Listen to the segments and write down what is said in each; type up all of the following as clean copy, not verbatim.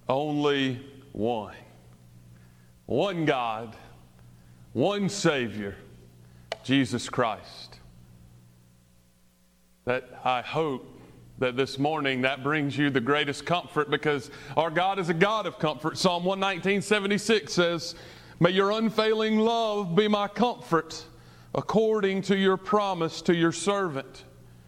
only one. One God, one Savior, Jesus Christ. That I hope that this morning that brings you the greatest comfort, because our God is a God of comfort. Psalm 119:76 says, "May your unfailing love be my comfort, according to your promise to your servant."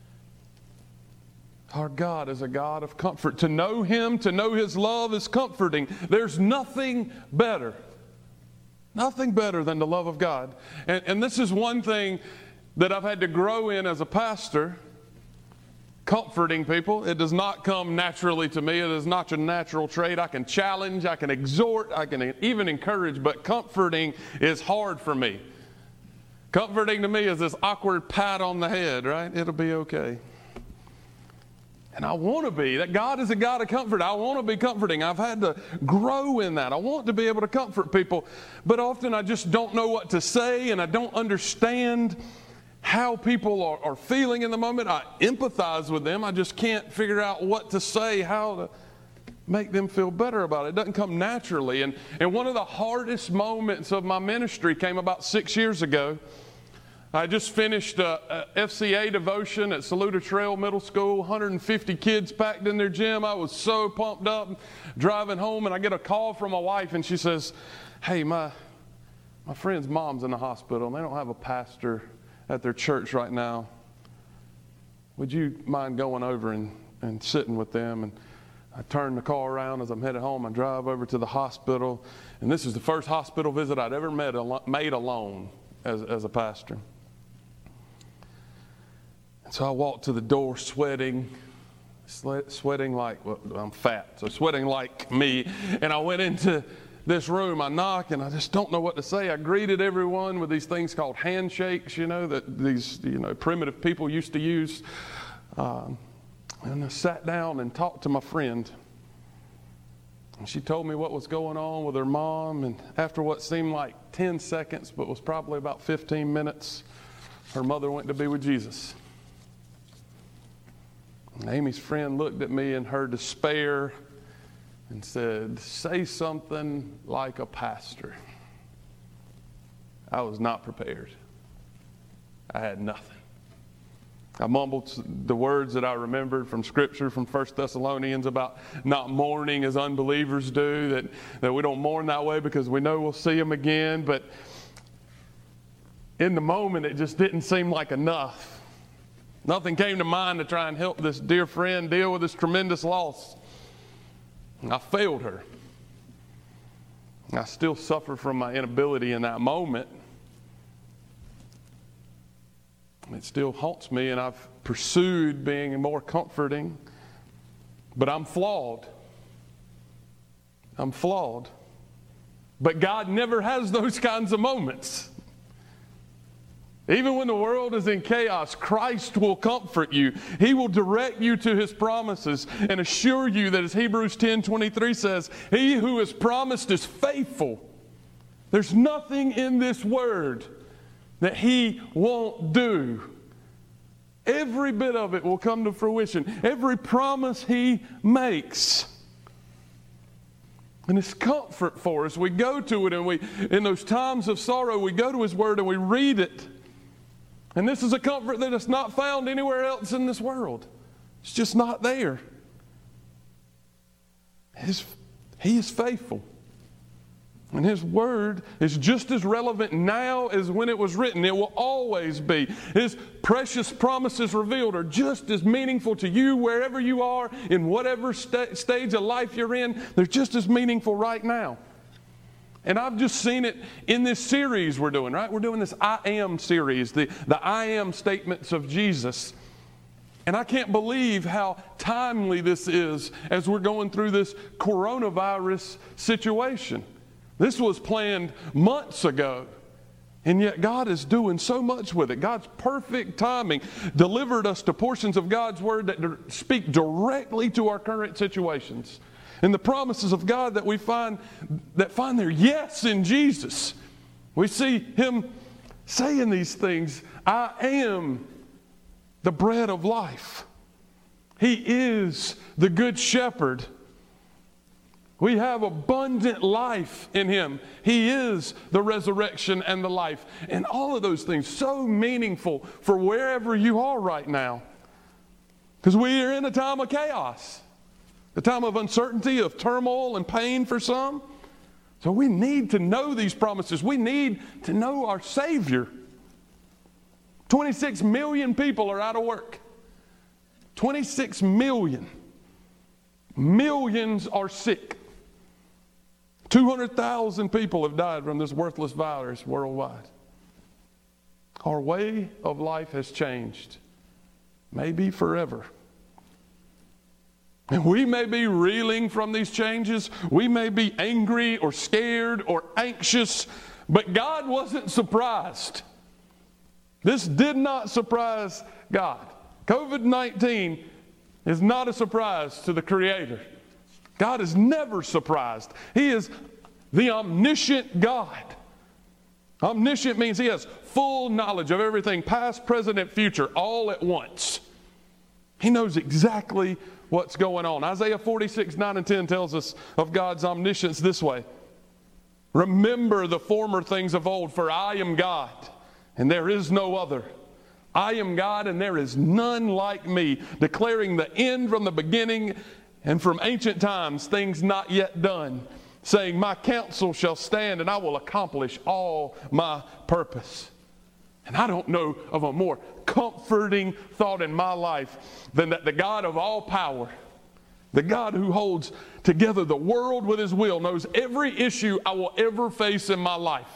Our God is a God of comfort. To know Him, to know His love is comforting. There's nothing better than the love of God. And this is one thing that I've had to grow in as a pastor, comforting people. It does not come naturally to me. It is not a natural trait. I can challenge, I can exhort, I can even encourage, but comforting is hard for me. Comforting to me is this awkward pat on the head, right? It'll be okay. And I want to be. That God is a God of comfort. I want to be comforting. I've had to grow in that. I want to be able to comfort people. But often I just don't know what to say, and I don't understand how people are feeling in the moment. I empathize with them. I just can't figure out what to say, how to make them feel better about it. It doesn't come naturally. And one of the hardest moments of my ministry came about 6 years ago. I just finished a FCA devotion at Saluda Trail Middle School, 150 kids packed in their gym. I was so pumped up, driving home, and I get a call from my wife, and she says, "Hey, my friend's mom's in the hospital, and they don't have a pastor at their church right now. Would you mind going over and sitting with them?" And I turn the car around as I'm headed home. I drive over to the hospital, and this is the first hospital visit I'd ever made alone as a pastor. And so I walked to the door sweating like, well, I'm fat, so sweating like me. And I went into this room, I knock, and I just don't know what to say. I greeted everyone with these things called handshakes, that these, primitive people used to use. And I sat down and talked to my friend. And she told me what was going on with her mom. And after what seemed like 10 seconds, but was probably about 15 minutes, her mother went to be with Jesus. And Amy's friend looked at me in her despair and said, "Say something like a pastor." I was not prepared. I had nothing. I mumbled the words that I remembered from Scripture, from 1 Thessalonians, about not mourning as unbelievers do, that we don't mourn that way because we know we'll see Him again. But in the moment, it just didn't seem like enough. Nothing came to mind to try and help this dear friend deal with this tremendous loss. I failed her. I still suffer from my inability in that moment. It still haunts me, and I've pursued being more comforting. But I'm flawed. I'm flawed. But God never has those kinds of moments. Even when the world is in chaos, Christ will comfort you. He will direct you to His promises and assure you that, as Hebrews 10:23 says, He who has promised is faithful. There's nothing in this word that He won't do. Every bit of it will come to fruition. Every promise He makes. And it's comfort for us. We go to it, and in those times of sorrow, we go to His word and we read it. And this is a comfort that is not found anywhere else in this world. It's just not there. He is faithful. And His word is just as relevant now as when it was written. It will always be. His precious promises revealed are just as meaningful to you wherever you are, in whatever stage of life you're in. They're just as meaningful right now. And I've just seen it in this series we're doing, right? We're doing this I Am series, the I Am statements of Jesus. And I can't believe how timely this is as we're going through this coronavirus situation. This was planned months ago, and yet God is doing so much with it. God's perfect timing delivered us to portions of God's Word that speak directly to our current situations. And the promises of God that we find their yes in Jesus. We see Him saying these things. I am the bread of life. He is the good shepherd. We have abundant life in Him. He is the resurrection and the life. And all of those things, so meaningful for wherever you are right now. Because we are in a time of chaos, a time of uncertainty, of turmoil and pain for some. So we need to know these promises. We need to know our Savior. 26 million people are out of work. 26 million. Millions are sick. 200,000 people have died from this worthless virus worldwide. Our way of life has changed, maybe forever. And we may be reeling from these changes. We may be angry or scared or anxious, but God wasn't surprised. This did not surprise God. COVID-19 is not a surprise to the Creator. God is never surprised. He is the omniscient God. Omniscient means He has full knowledge of everything, past, present, and future, all at once. He knows exactly what's going on. Isaiah 46, 9 and 10 tells us of God's omniscience this way. Remember the former things of old, for I am God, and there is no other. I am God, and there is none like me, declaring the end from the beginning, and from ancient times, things not yet done, saying, my counsel shall stand, and I will accomplish all my purpose. And I don't know of a more comforting thought in my life than that the God of all power, the God who holds together the world with His will, knows every issue I will ever face in my life.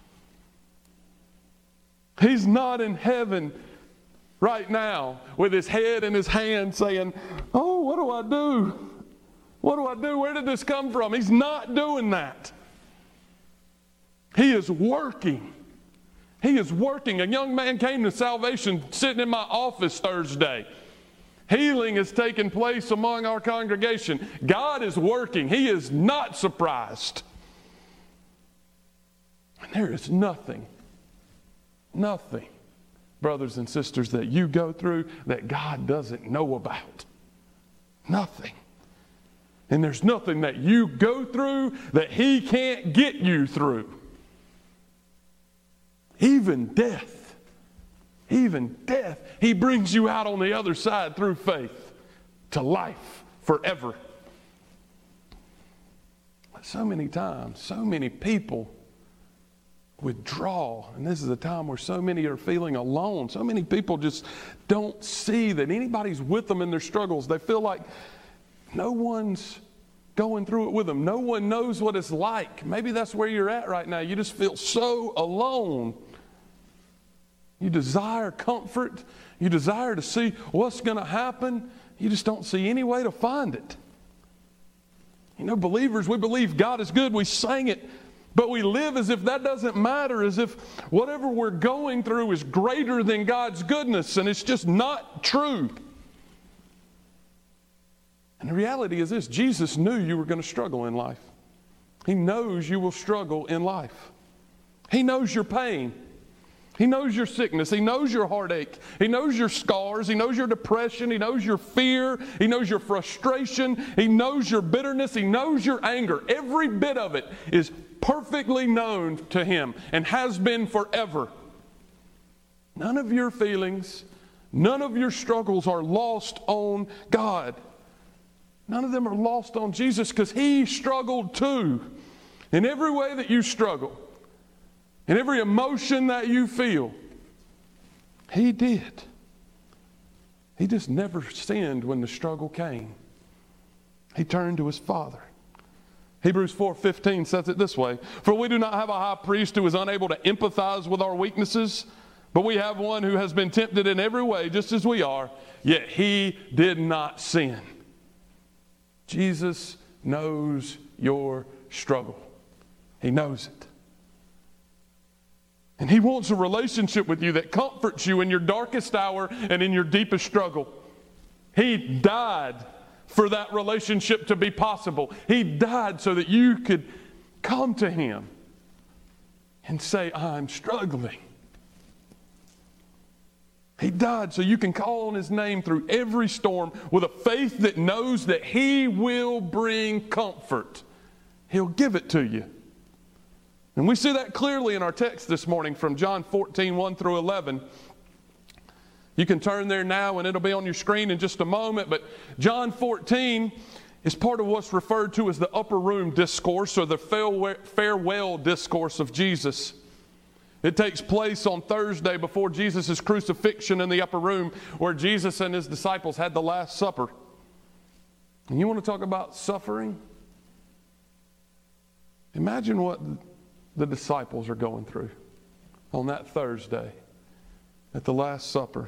He's not in heaven right now with His head in His hand saying, oh, what do I do? What do I do? Where did this come from? He's not doing that. He is working. He is working. A young man came to salvation sitting in my office Thursday. Healing is taking place among our congregation. God is working. He is not surprised. And there is nothing, brothers and sisters, that you go through that God doesn't know about. Nothing. And there's nothing that you go through that He can't get you through. Even death, He brings you out on the other side through faith to life forever. But so many times, so many people withdraw, and this is a time where so many are feeling alone. So many people just don't see that anybody's with them in their struggles. They feel like no one's going through it with them. No one knows what it's like. Maybe that's where you're at right now. You just feel so alone. You desire comfort. You desire to see what's going to happen. You just don't see any way to find it. You know, believers, we believe God is good. We sang it. But we live as if that doesn't matter, as if whatever we're going through is greater than God's goodness, and it's just not true. And the reality is this: Jesus knew you were going to struggle in life. He knows you will struggle in life. He knows your pain. He knows your sickness. He knows your heartache. He knows your scars. He knows your depression. He knows your fear. He knows your frustration. He knows your bitterness. He knows your anger. Every bit of it is perfectly known to Him and has been forever. None of your feelings, none of your struggles are lost on God. None of them are lost on Jesus, because He struggled too. In every way that you struggle, in every emotion that you feel, He did. He just never sinned when the struggle came. He turned to His Father. Hebrews 4:15 says it this way: for we do not have a high priest who is unable to empathize with our weaknesses, but we have one who has been tempted in every way just as we are, yet He did not sin. Jesus knows your struggle. He knows it. And He wants a relationship with you that comforts you in your darkest hour and in your deepest struggle. He died for that relationship to be possible. He died so that you could come to Him and say, I'm struggling. He died so you can call on His name through every storm with a faith that knows that He will bring comfort He'll give it to you. And we see that clearly in our text this morning from John 14, 1 through 11. You can turn there now and it'll be on your screen in just a moment. But John 14 is part of what's referred to as the upper room discourse, or the farewell discourse of Jesus. It takes place on Thursday before Jesus' crucifixion in the upper room, where Jesus and his disciples had the Last Supper. And you want to talk about suffering? Imagine what the disciples are going through on that Thursday at the Last Supper.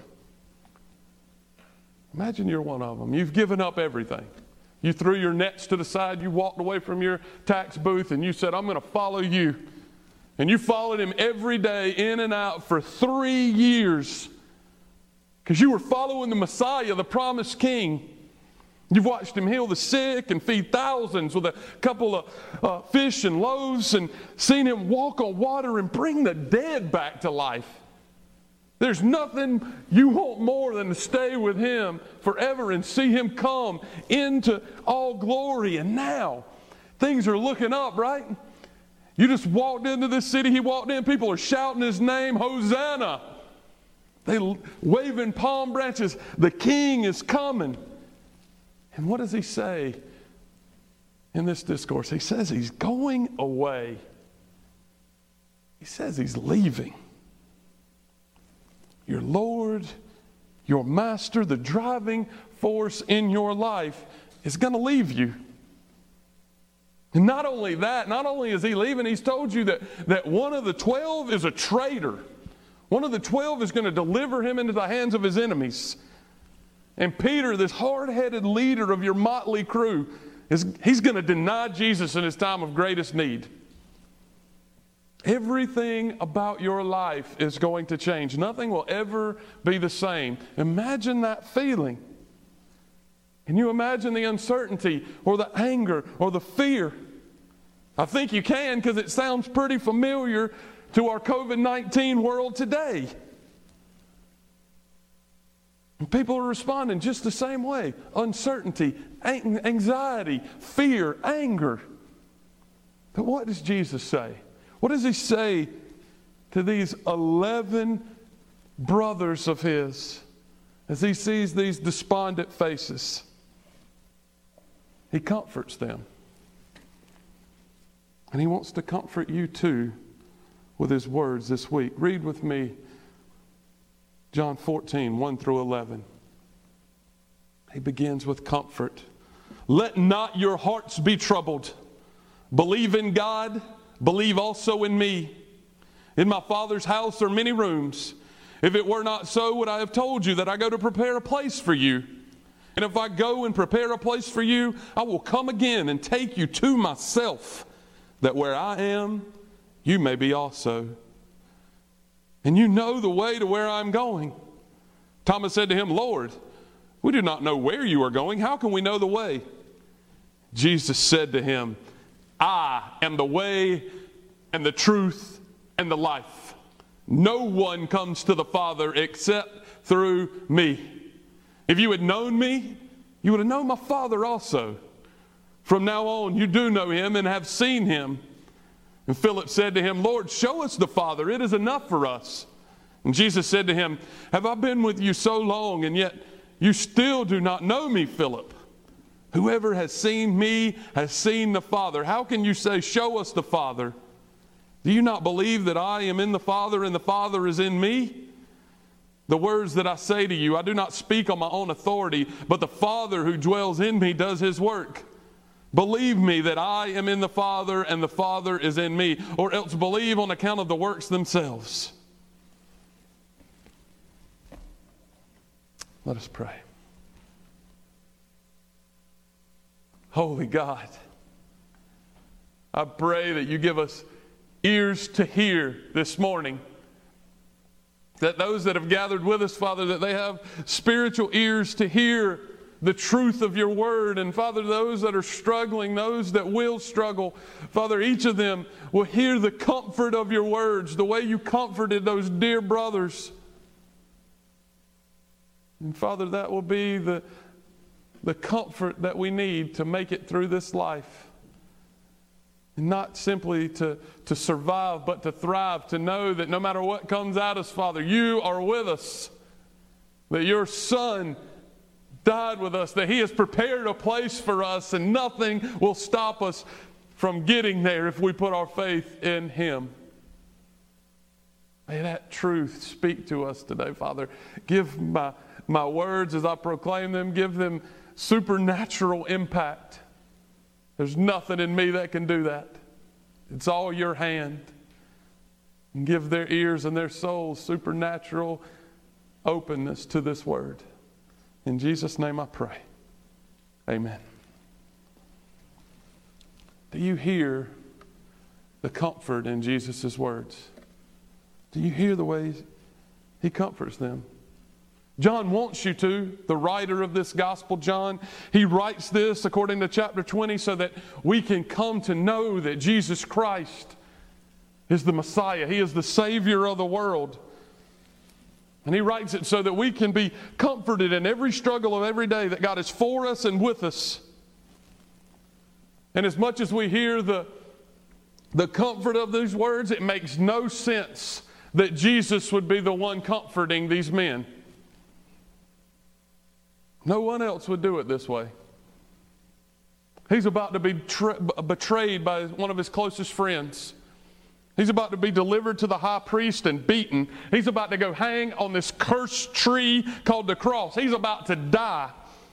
Imagine you're one of them. You've given up everything. You threw your nets to the side. You walked away from your tax booth and you said, I'm going to follow you. And you followed him every day in and out for 3 years because you were following the Messiah, the promised King. You've watched him heal the sick and feed thousands with a couple of fish and loaves, and seen him walk on water and bring the dead back to life. There's nothing you want more than to stay with him forever and see him come into all glory. And now things are looking up, right? You just walked into this city, he walked in, people are shouting his name, Hosanna. They waving palm branches. The King is coming. And what does he say in this discourse? He says he's going away. He says he's leaving. Your Lord, your Master, the driving force in your life is going to leave you. And not only that, not only is he leaving, he's told you that one of the 12 is a traitor. One of the 12 is going to deliver him into the hands of his enemies. And Peter, this hard-headed leader of your motley crew, he's going to deny Jesus in his time of greatest need. Everything about your life is going to change. Nothing will ever be the same. Imagine that feeling. Can you imagine the uncertainty or the anger or the fear? I think you can, because it sounds pretty familiar to our COVID-19 world today. And people are responding just the same way. Uncertainty, anxiety, fear, anger. But what does Jesus say? What does he say to these 11 brothers of his as he sees these despondent faces? He comforts them. And he wants to comfort you too with his words this week. Read with me John 14, 1 through 11. He begins with comfort. Let not your hearts be troubled. Believe in God, believe also in me. In my Father's house are many rooms. If it were not so, would I have told you that I go to prepare a place for you? And if I go and prepare a place for you, I will come again and take you to myself, that where I am, you may be also. And you know the way to where I'm going. Thomas said to him, Lord, we do not know where you are going. How can we know the way? Jesus said to him, I am the way and the truth and the life. No one comes to the Father except through me. If you had known me, you would have known my Father also. From now on, you do know him and have seen him. And Philip said to him, Lord, show us the Father. It is enough for us. And Jesus said to him, have I been with you so long, and yet you still do not know me, Philip? Whoever has seen me has seen the Father. How can you say, show us the Father? Do you not believe that I am in the Father and the Father is in me? The words that I say to you, I do not speak on my own authority, but the Father who dwells in me does his work. Believe me that I am in the Father and the Father is in me, or else believe on account of the works themselves. Let us pray. Holy God, I pray that you give us ears to hear this morning. That those that have gathered with us, Father, that they have spiritual ears to hear the truth of your word. And Father, those that are struggling, those that will struggle, Father, each of them will hear the comfort of your words, the way you comforted those dear brothers. And Father, that will be the comfort that we need to make it through this life. Not simply to survive, but to thrive, to know that no matter what comes at us, Father, you are with us, that your Son died with us, that he has prepared a place for us, and nothing will stop us from getting there if we put our faith in him. May that truth speak to us today, Father. Give my words as I proclaim them, give them supernatural impact. There's nothing in me that can do that. It's all your hand. And give their ears and their souls supernatural openness to this word. In Jesus' name I pray. Amen. Do you hear the comfort in Jesus' words? Do you hear the way he comforts them? John wants you to, the writer of this gospel, John, he writes this according to chapter 20 so that we can come to know that Jesus Christ is the Messiah. He is the Savior of the world. And he writes it so that we can be comforted in every struggle of every day, that God is for us and with us. And as much as we hear the comfort of these words, it makes no sense that Jesus would be the one comforting these men. No one else would do it this way. He's about to be betrayed by one of his closest friends. He's about to be delivered to the high priest and beaten. He's about to go hang on this cursed tree called the cross. He's about to die.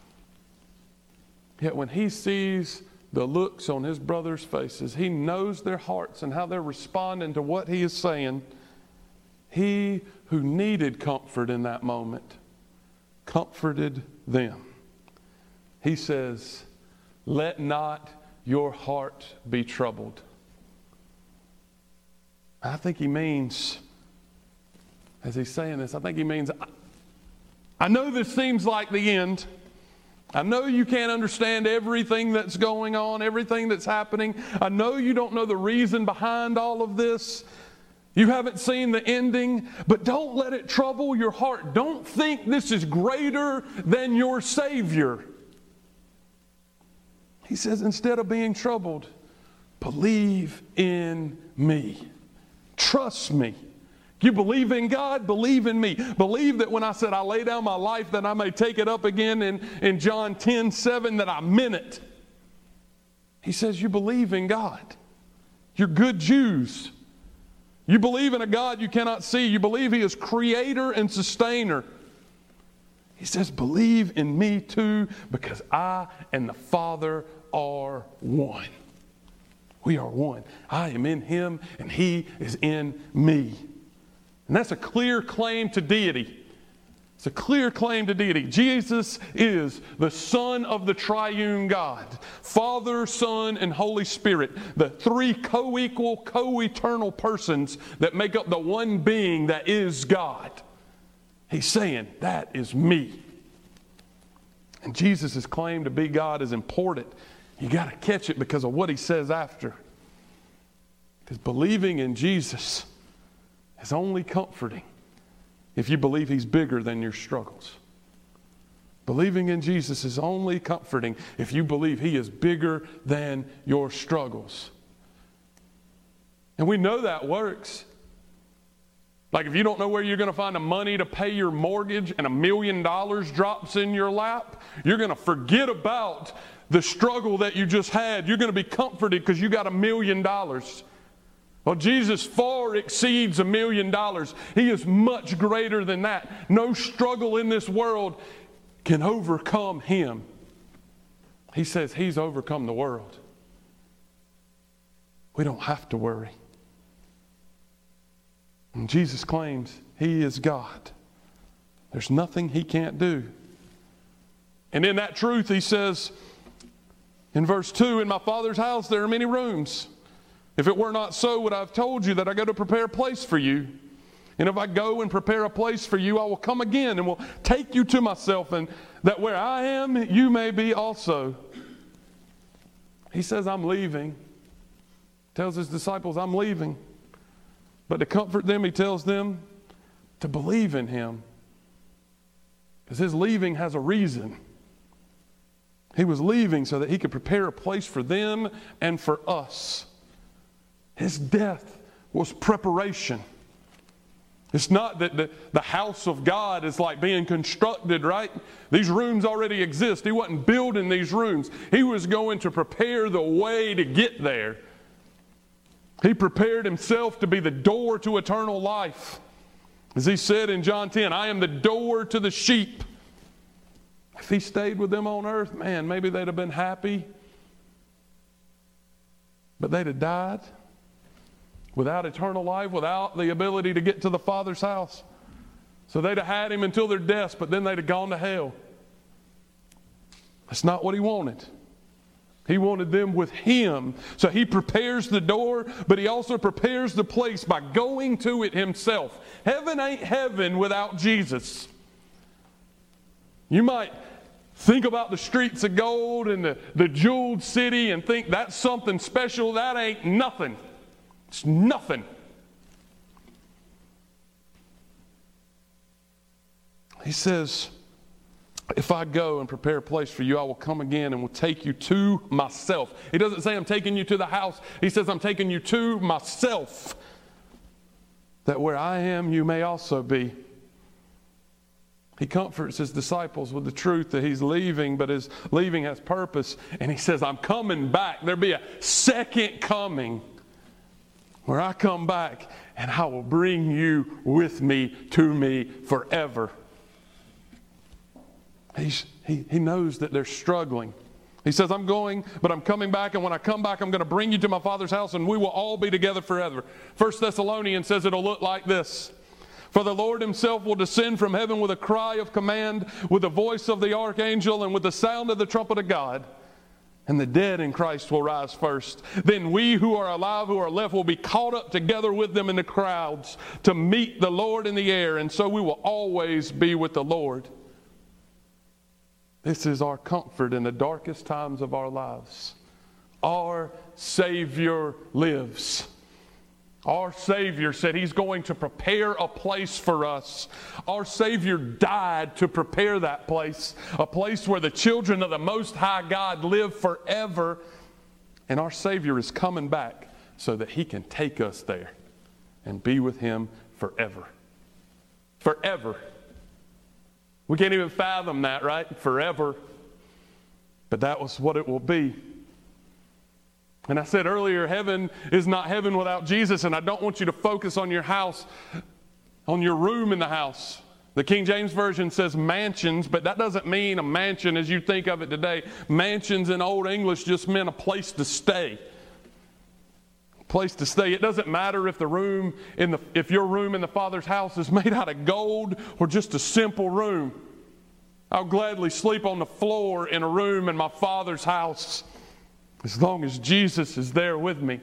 Yet when he sees the looks on his brothers' faces, he knows their hearts and how they're responding to what he is saying. He who needed comfort in that moment comforted them. He says, "Let not your heart be troubled." I think he means, as he's saying this, I think he means, I know this seems like the end. I know you can't understand everything that's going on, everything that's happening. I know you don't know the reason behind all of this. You haven't seen the ending, but don't let it trouble your heart. Don't think this is greater than your Savior. He says, instead of being troubled, believe in me. Trust me. You believe in God? Believe in me. Believe that when I said I lay down my life that I may take it up again in John 10:7, that I meant it. He says you believe in God. You're good Jews. You believe in a God you cannot see. You believe he is creator and sustainer. He says, believe in me too, because I and the Father are one. We are one. I am in him and he is in me. And that's a clear claim to deity. It's a clear claim to deity. Jesus is the Son of the triune God. Father, Son, and Holy Spirit. The three co-equal, co-eternal persons that make up the one being that is God. He's saying, that is me. And Jesus' claim to be God is important. You got to catch it because of what he says after. Because believing in Jesus is only comforting if you believe he's bigger than your struggles. Believing in Jesus is only comforting if you believe he is bigger than your struggles. And we know that works. Like if you don't know where you're going to find the money to pay your mortgage and $1 million drops in your lap, you're going to forget about the struggle that you just had. You're going to be comforted because you got $1 million. Well, Jesus far exceeds $1 million. He is much greater than that. No struggle in this world can overcome him. He says he's overcome the world. We don't have to worry. And Jesus claims he is God. There's nothing he can't do. And in that truth, he says in verse 2, in my Father's house there are many rooms. If it were not so, would I have told you that I go to prepare a place for you? And if I go and prepare a place for you, I will come again and will take you to myself, and that where I am, you may be also. He says, I'm leaving. Tells his disciples, I'm leaving. But to comfort them, he tells them to believe in him. Because his leaving has a reason. He was leaving so that he could prepare a place for them and for us. His death was preparation. It's not that the house of God is like being constructed, right? These rooms already exist. He wasn't building these rooms. He was going to prepare the way to get there. He prepared himself to be the door to eternal life. As he said in John 10, I am the door to the sheep. If he stayed with them on earth, man, maybe they'd have been happy. But they'd have died without eternal life, without the ability to get to the Father's house. So they'd have had him until their deaths, but then they'd have gone to hell. That's not what he wanted. He wanted them with him. So he prepares the door, but he also prepares the place by going to it himself. Heaven ain't heaven without Jesus. You might think about the streets of gold and the jeweled city and think that's something special. That ain't nothing. It's nothing. He says, if I go and prepare a place for you, I will come again and will take you to myself. He doesn't say I'm taking you to the house. He says I'm taking you to myself, that where I am, you may also be. He comforts his disciples with the truth that he's leaving, but his leaving has purpose. And he says, I'm coming back. There'll be a second coming where I come back and I will bring you with me to me forever. He knows that they're struggling. He says, I'm going, but I'm coming back, and when I come back, I'm going to bring you to my Father's house, and we will all be together forever. 1 Thessalonians says it'll look like this. For the Lord himself will descend from heaven with a cry of command, with the voice of the archangel, and with the sound of the trumpet of God. And the dead in Christ will rise first. Then we who are alive, who are left, will be caught up together with them in the clouds to meet the Lord in the air. And so we will always be with the Lord. This is our comfort in the darkest times of our lives. Our Savior lives. Our Savior said he's going to prepare a place for us. Our Savior died to prepare that place, a place where the children of the Most High God live forever. And our Savior is coming back so that he can take us there and be with him forever. Forever. We can't even fathom that, right? Forever. But that was what it will be. And I said earlier, heaven is not heaven without Jesus, and I don't want you to focus on your house, on your room in the house. The King James Version says mansions, but that doesn't mean a mansion as you think of it today. Mansions in Old English just meant a place to stay. A place to stay. It doesn't matter if if your room in the Father's house is made out of gold or just a simple room. I'll gladly sleep on the floor in a room in my Father's house, as long as Jesus is there with me.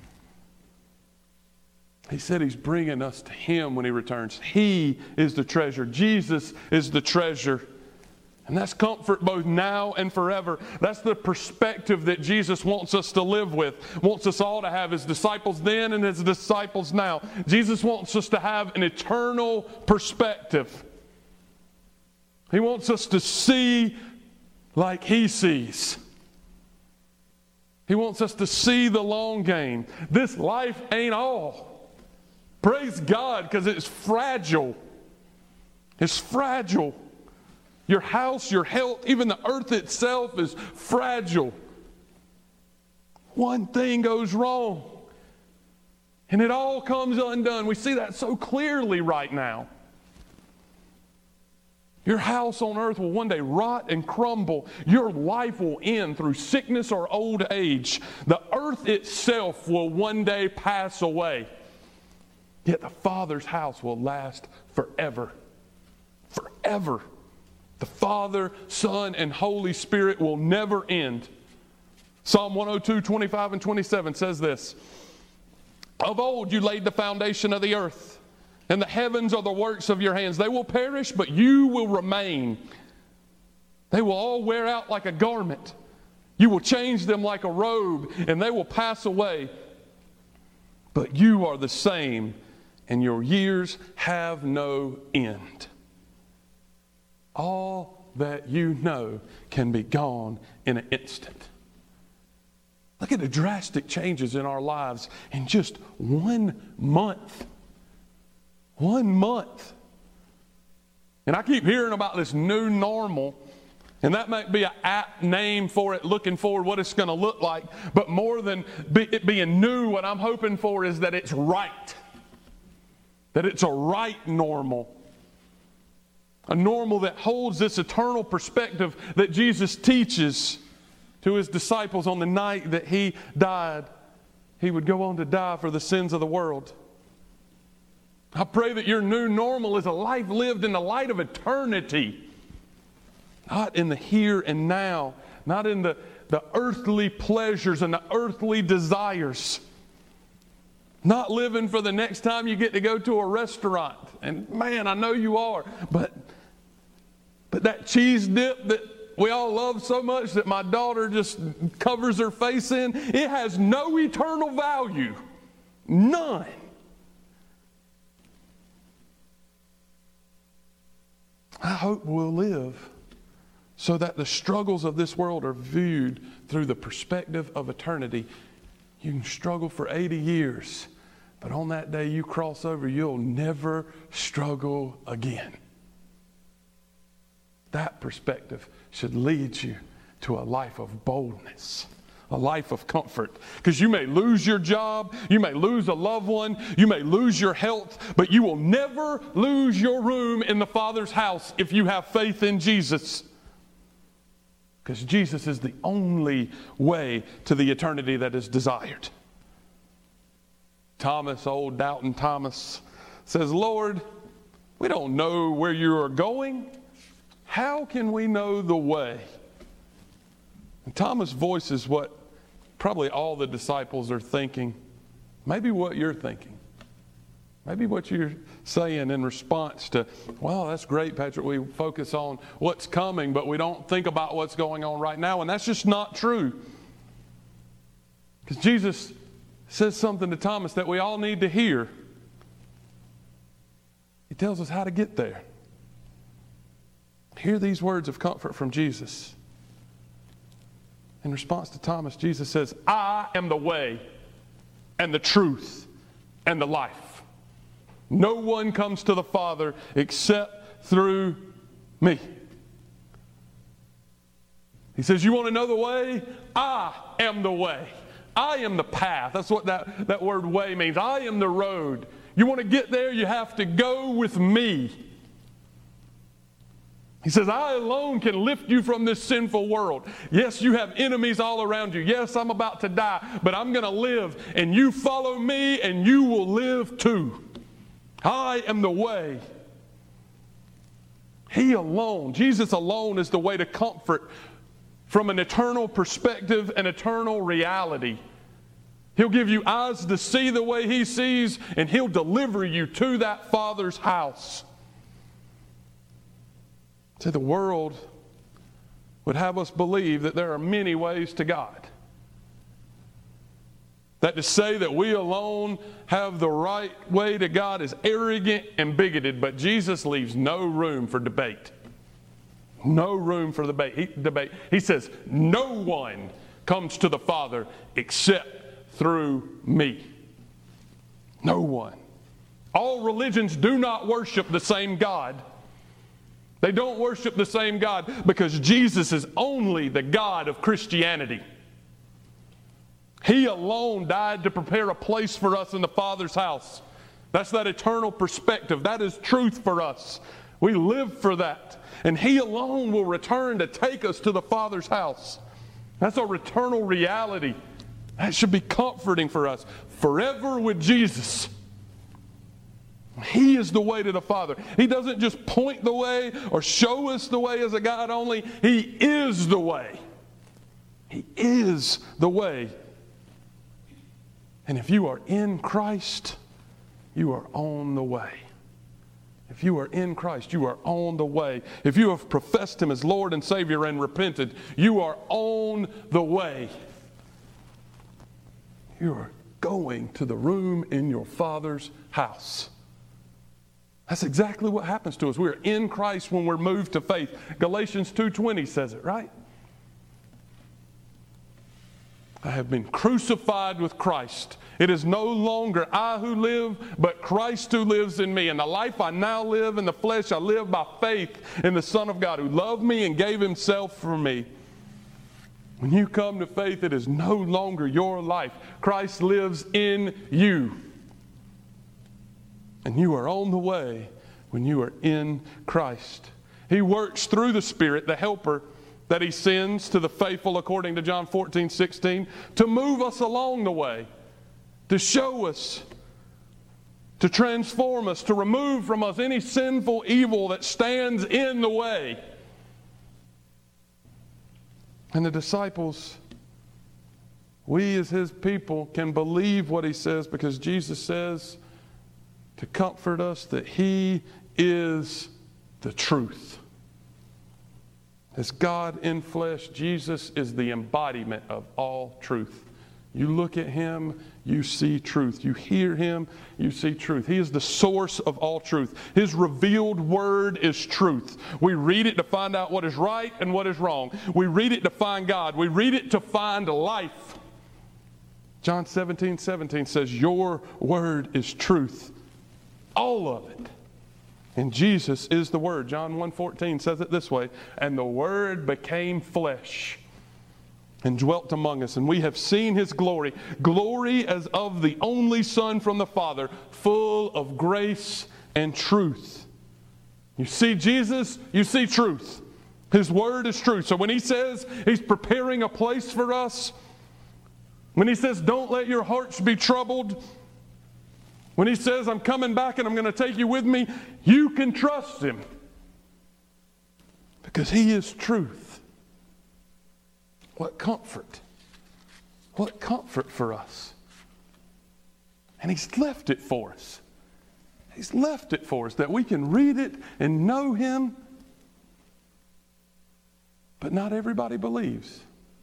He said he's bringing us to him when he returns. He is the treasure. Jesus is the treasure. And that's comfort both now and forever. That's the perspective that Jesus wants us to live with, wants us all to have, his disciples then and his disciples now. Jesus wants us to have an eternal perspective. He wants us to see like he sees. He wants us to see the long game. This life ain't all. Praise God, because it's fragile. It's fragile. Your house, your health, even the earth itself is fragile. One thing goes wrong, and it all comes undone. We see that so clearly right now. Your house on earth will one day rot and crumble. Your life will end through sickness or old age. The earth itself will one day pass away. Yet the Father's house will last forever. Forever. The Father, Son, and Holy Spirit will never end. Psalm 102, 25 and 27 says this. Of old you laid the foundation of the earth, and the heavens are the works of your hands. They will perish, but you will remain. They will all wear out like a garment. You will change them like a robe, and they will pass away. But you are the same, and your years have no end. All that you know can be gone in an instant. Look Look at the drastic changes in our lives in just 1 month. 1 month. And I keep hearing about this new normal, and that might be an apt name for it, looking forward what it's going to look like. But more than it being new, what I'm hoping for is that it's right. That it's a right normal. A normal that holds this eternal perspective that Jesus teaches to his disciples on the night that he died. He would go on to die for the sins of the world. I pray that your new normal is a life lived in the light of eternity. Not in the here and now. Not in the earthly pleasures and the earthly desires. Not living for the next time you get to go to a restaurant. And man, I know you are. But that cheese dip that we all love so much that my daughter just covers her face in, it has no eternal value. None. I hope we'll live so that the struggles of this world are viewed through the perspective of eternity. You can struggle for 80 years, but on that day you cross over, you'll never struggle again. That perspective should lead you to a life of boldness, a life of comfort. Because you may lose your job, you may lose a loved one, you may lose your health, but you will never lose your room in the Father's house if you have faith in Jesus. Because Jesus is the only way to the eternity that is desired. Thomas, old doubting Thomas, says, Lord, we don't know where you are going. How can we know the way? And Thomas voices what probably all the disciples are thinking. Maybe what you're thinking. Maybe what you're saying in response to, well, that's great, Patrick. We focus on what's coming, but we don't think about what's going on right now. And that's just not true. Because Jesus says something to Thomas that we all need to hear. He tells us how to get there. Hear these words of comfort from Jesus. In response to Thomas, Jesus says, I am the way and the truth and the life. No one comes to the Father except through me. He says, you want to know the way? I am the way. I am the path. That's what that word way means. I am the road. You want to get there, you have to go with me. He says, I alone can lift you from this sinful world. Yes, you have enemies all around you. Yes, I'm about to die, but I'm going to live, and you follow me, and you will live too. I am the way. He alone, Jesus alone, is the way to comfort from an eternal perspective and eternal reality. He'll give you eyes to see the way He sees, and He'll deliver you to that Father's house. See, the world would have us believe that there are many ways to God. That to say that we alone have the right way to God is arrogant and bigoted, but Jesus leaves no room for debate. No room for debate. He says, no one comes to the Father except through me. No one. All religions do not worship the same God. They don't worship the same God because Jesus is only the God of Christianity. He alone died to prepare a place for us in the Father's house. That's that eternal perspective. That is truth for us. We live for that. And He alone will return to take us to the Father's house. That's our eternal reality. That should be comforting for us. Forever with Jesus. He is the way to the Father. He doesn't just point the way or show us the way as a guide only. He is the way. He is the way. And if you are in Christ, you are on the way. If you are in Christ, you are on the way. If you have professed Him as Lord and Savior and repented, you are on the way. You are going to the room in your Father's house. That's exactly what happens to us. We're in Christ when we're moved to faith. Galatians 2:20 says it, right? I have been crucified with Christ. It is no longer I who live, but Christ who lives in me. And the life I now live in the flesh, I live by faith in the Son of God who loved me and gave himself for me. When you come to faith, it is no longer your life. Christ lives in you. And you are on the way when you are in Christ. He works through the Spirit, the helper, that he sends to the faithful according to John 14:16, to move us along the way, to show us, to transform us, to remove from us any sinful evil that stands in the way. And the disciples, we as his people, can believe what he says because Jesus says to comfort us that he is the truth. As God in flesh, Jesus is the embodiment of all truth. You look at him, you see truth. You hear him, you see truth. He is the source of all truth. His revealed word is truth. We read it to find out what is right and what is wrong. We read it to find God. We read it to find life. John 17:17 says, your word is truth. All of it. And Jesus is the Word. John 1:14 says it this way, and the Word became flesh and dwelt among us, and we have seen his glory, glory as of the only Son from the Father, full of grace and truth. You see Jesus, you see truth. His Word is truth. So when he says he's preparing a place for us, when he says don't let your hearts be troubled, when he says, I'm coming back and I'm going to take you with me, you can trust him. Because he is truth. What comfort. What comfort for us. And he's left it for us. He's left it for us that we can read it and know him. But not everybody believes.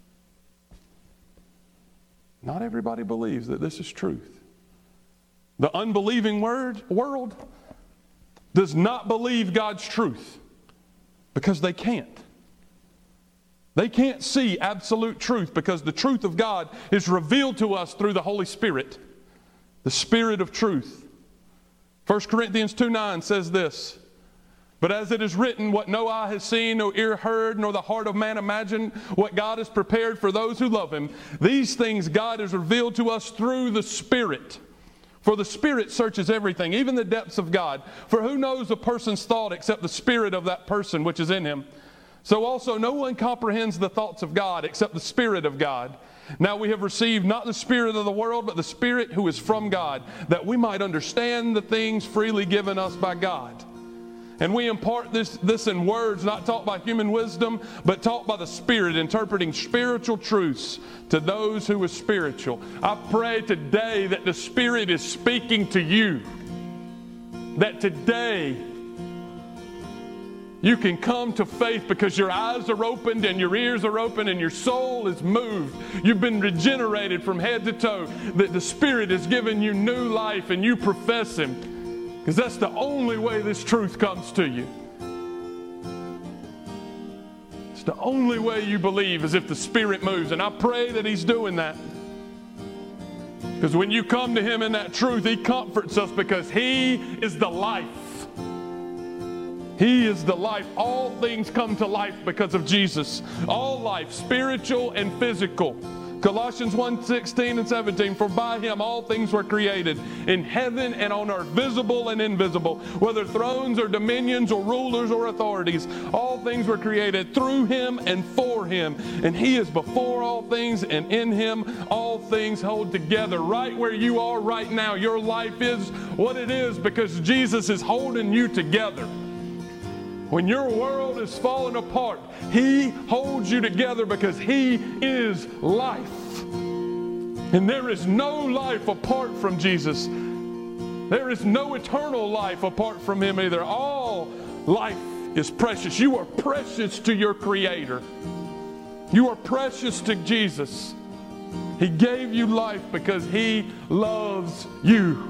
Not everybody believes that this is truth. The unbelieving world does not believe God's truth because they can't. They can't see absolute truth because the truth of God is revealed to us through the Holy Spirit, the Spirit of truth. 1 Corinthians 2:9 says this, but as it is written, what no eye has seen, no ear heard, nor the heart of man imagined, what God has prepared for those who love him, these things God has revealed to us through the Spirit. For the Spirit searches everything, even the depths of God. For who knows a person's thought except the spirit of that person which is in him? So also no one comprehends the thoughts of God except the Spirit of God. Now we have received not the spirit of the world, but the Spirit who is from God, that we might understand the things freely given us by God. And we impart this in words not taught by human wisdom, but taught by the Spirit, interpreting spiritual truths to those who are spiritual. I pray today that the Spirit is speaking to you. That today you can come to faith because your eyes are opened and your ears are open and your soul is moved. You've been regenerated from head to toe. That the Spirit has given you new life and you profess him. Because that's the only way this truth comes to you. It's the only way you believe is if the Spirit moves. And I pray that he's doing that. Because when you come to him in that truth, he comforts us because he is the life. He is the life. All things come to life because of Jesus. All life, spiritual and physical. Colossians 1:16 and 17, for by him all things were created, in heaven and on earth, visible and invisible, whether thrones or dominions or rulers or authorities. All things were created through him and for him. And he is before all things, and in him all things hold together. Right where you are right now, your life is what it is because Jesus is holding you together. When your world is falling apart, he holds you together because he is life. And there is no life apart from Jesus. There is no eternal life apart from him either. All life is precious. You are precious to your Creator. You are precious to Jesus. He gave you life because he loves you.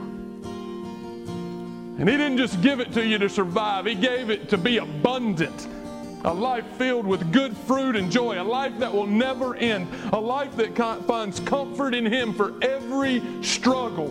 And he didn't just give it to you to survive. He gave it to be abundant. A life filled with good fruit and joy. A life that will never end. A life that finds comfort in Him for every struggle.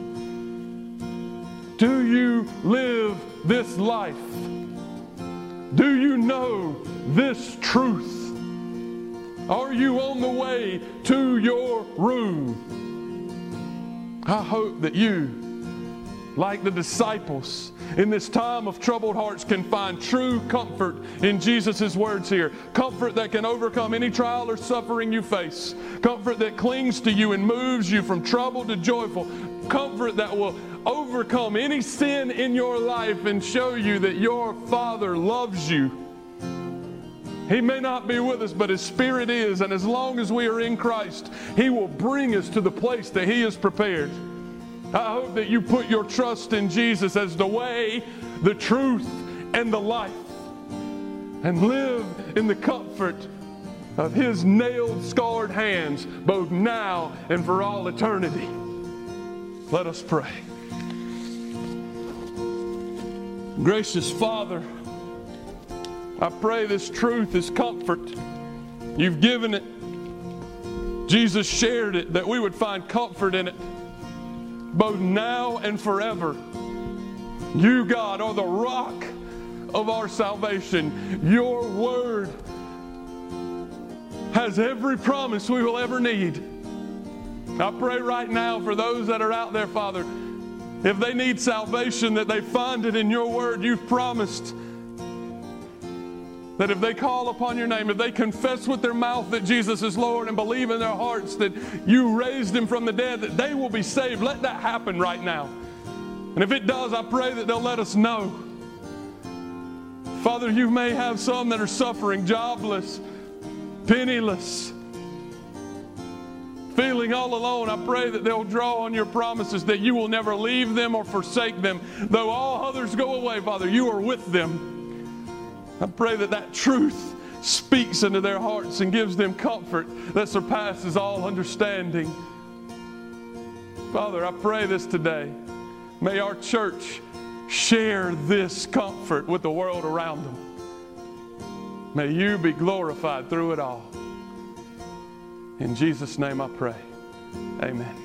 Do you live this life? Do you know this truth? Are you on the way to your room? I hope that you, like the disciples, in this time of troubled hearts, can find true comfort in Jesus' words here. Comfort that can overcome any trial or suffering you face. Comfort that clings to you and moves you from trouble to joyful. Comfort that will overcome any sin in your life and show you that your Father loves you. He may not be with us, but His Spirit is, and as long as we are in Christ, He will bring us to the place that He has prepared. I hope that you put your trust in Jesus as the way, the truth, and the life, and live in the comfort of His nailed, scarred hands, both now and for all eternity. Let us pray. Gracious Father, I pray this truth is comfort. You've given it. Jesus shared it, that we would find comfort in it, both now and forever. You, God, are the rock of our salvation. Your Word has every promise we will ever need. I pray right now for those that are out there, Father, if they need salvation, that they find it in Your Word. You've promised that if they call upon Your name, if they confess with their mouth that Jesus is Lord and believe in their hearts that You raised Him from the dead, that they will be saved. Let that happen right now. And if it does, I pray that they'll let us know. Father, You may have some that are suffering, jobless, penniless, feeling all alone. I pray that they'll draw on Your promises, that You will never leave them or forsake them. Though all others go away, Father, You are with them. I pray that that truth speaks into their hearts and gives them comfort that surpasses all understanding. Father, I pray this today. May our church share this comfort with the world around them. May You be glorified through it all. In Jesus' name I pray. Amen.